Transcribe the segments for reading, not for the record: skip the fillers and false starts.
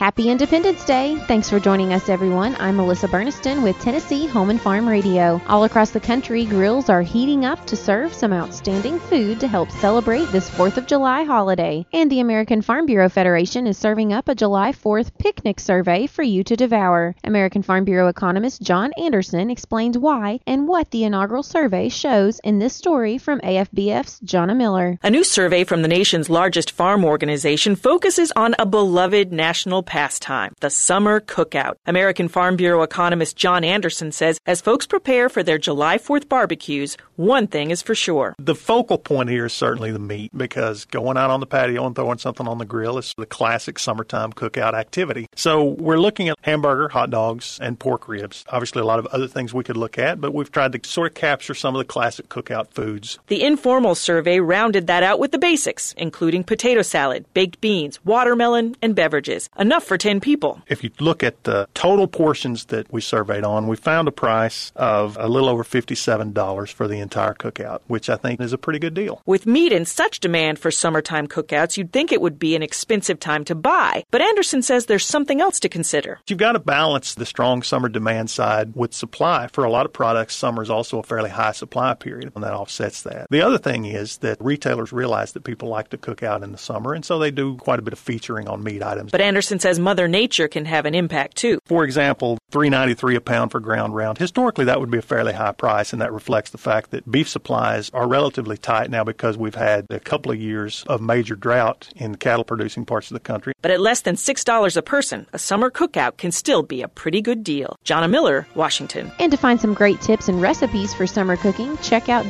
Happy Independence Day! Thanks for joining us, everyone. I'm Melissa Burniston with Tennessee Home and Farm Radio. All across the country, grills are heating up to serve some outstanding food to help celebrate this 4th of July holiday. And the American Farm Bureau Federation is serving up a July 4th picnic survey for you to devour. American Farm Bureau economist John Anderson explains why and what the inaugural survey shows in this story from AFBF's Jonna Miller. A new survey from the nation's largest farm organization focuses on a beloved national pastime, the summer cookout. American Farm Bureau economist John Anderson says as folks prepare for their July 4th barbecues, one thing is for sure. The focal point here is certainly the meat, because going out on the patio and throwing something on the grill is the classic summertime cookout activity. So we're looking at hamburger, hot dogs, and pork ribs. Obviously a lot of other things we could look at, but we've tried to sort of capture some of the classic cookout foods. The informal survey rounded that out with the basics, including potato salad, baked beans, watermelon, and beverages. Enough for 10 people. If you look at the total portions that we surveyed on, we found a price of a little over $57 for the entire cookout, which I think is a pretty good deal. With meat in such demand for summertime cookouts, you'd think it would be an expensive time to buy. But Anderson says there's something else to consider. You've got to balance the strong summer demand side with supply. For a lot of products, summer is also a fairly high supply period, and that offsets that. The other thing is that retailers realize that people like to cook out in the summer, and so they do quite a bit of featuring on meat items. But Anderson says Mother Nature can have an impact, too. For example, $3.93 a pound for ground round. Historically, that would be a fairly high price, and that reflects the fact that beef supplies are relatively tight now because we've had a couple of years of major drought in the cattle-producing parts of the country. But at less than $6 a person, a summer cookout can still be a pretty good deal. Jonna Miller, Washington. And to find some great tips and recipes for summer cooking, check out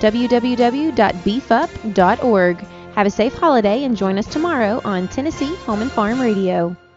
www.beefup.org. Have a safe holiday and join us tomorrow on Tennessee Home and Farm Radio.